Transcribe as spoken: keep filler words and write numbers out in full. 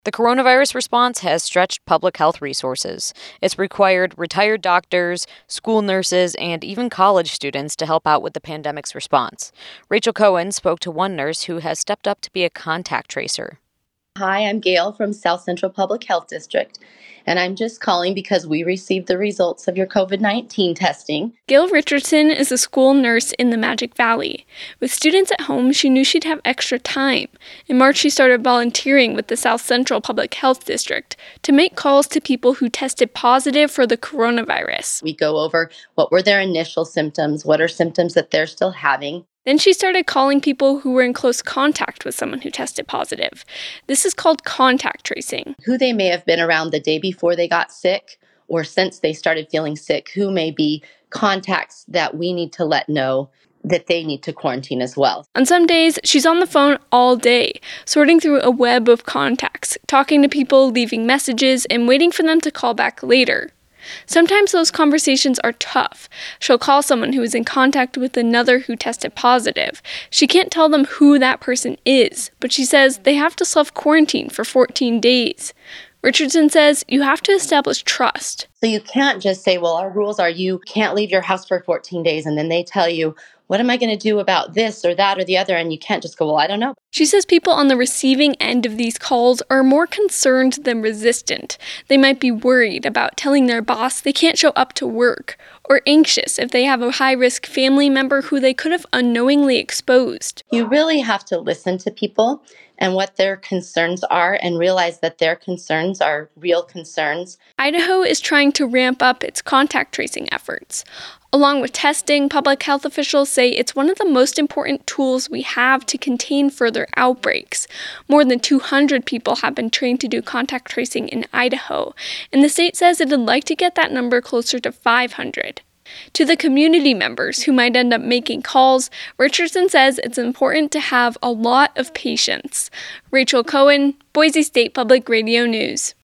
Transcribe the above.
The coronavirus response has stretched public health resources. It's required retired doctors, school nurses, and even college students to help out with the pandemic's response. Rachel Cohen spoke to one nurse who has stepped up to be a contact tracer. Hi, I'm Gail from South Central Public Health District, and I'm just calling because we received the results of your COVID nineteen testing. Gail Richardson is a school nurse in the Magic Valley. With students at home, she knew she'd have extra time. In March, she started volunteering with the South Central Public Health District to make calls to people who tested positive for the coronavirus. We go over what were their initial symptoms, what are symptoms that they're still having. Then she started calling people who were in close contact with someone who tested positive. This is called contact tracing. Who they may have been around the day before they got sick or since they started feeling sick, who may be contacts that we need to let know that they need to quarantine as well. On some days, she's on the phone all day, sorting through a web of contacts, talking to people, leaving messages, and waiting for them to call back later. Sometimes those conversations are tough. She'll call someone who is in contact with another who tested positive. She can't tell them who that person is, but she says they have to self-quarantine for fourteen days. Richardson says you have to establish trust. So you can't just say, well, our rules are you can't leave your house for fourteen days, and then they tell you, what am I going to do about this or that or the other? And you can't just go, well, I don't know. She says people on the receiving end of these calls are more concerned than resistant. They might be worried about telling their boss they can't show up to work, or anxious if they have a high-risk family member who they could have unknowingly exposed. You really have to listen to people and what their concerns are and realize that their concerns are real concerns. Idaho is trying to ramp up its contact tracing efforts. Along with testing, public health officials say it's one of the most important tools we have to contain further outbreaks. More than two hundred people have been trained to do contact tracing in Idaho, and the state says it'd like to get that number closer to five hundred. To the community members who might end up making calls, Richardson says it's important to have a lot of patience. Rachel Cohen, Boise State Public Radio News.